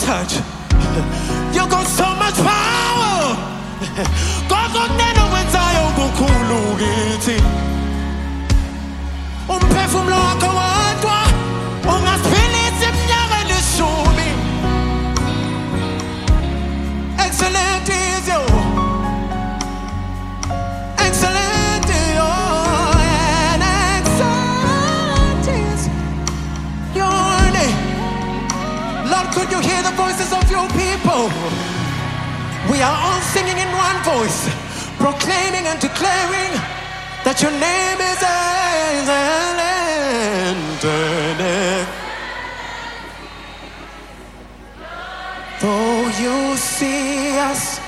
touch. You got so much power. Kokutena wenzayo kukhulu kithi. Umphefumulo wakho wadwa ungasiphelisa iminyaka elishumi. Excellent is you. Excellent is you. And excellent is your name. Lord, could you hear the voices of your people? We are all singing in one voice, proclaiming and declaring that your name is excellent. Though you see us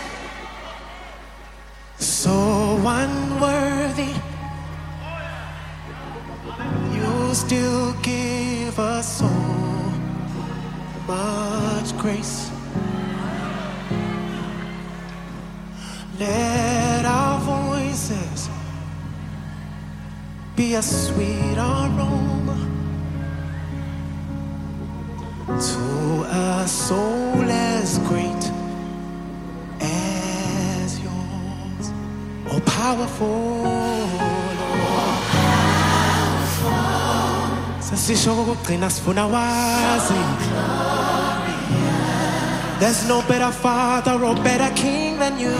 so unworthy, you still give us so much grace. Let our voices be a sweet aroma to a soul as great as yours. Oh, powerful, sasisho kugcina sifuna wazi. There's no better father or better king than you.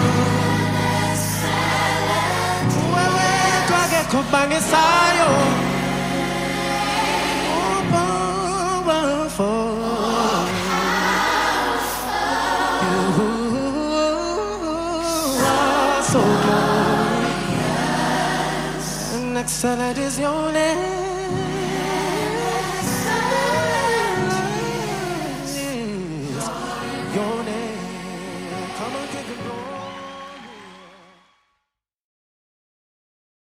Kubangisayo, oh, powerful, you are so glorious, and excellent is your name.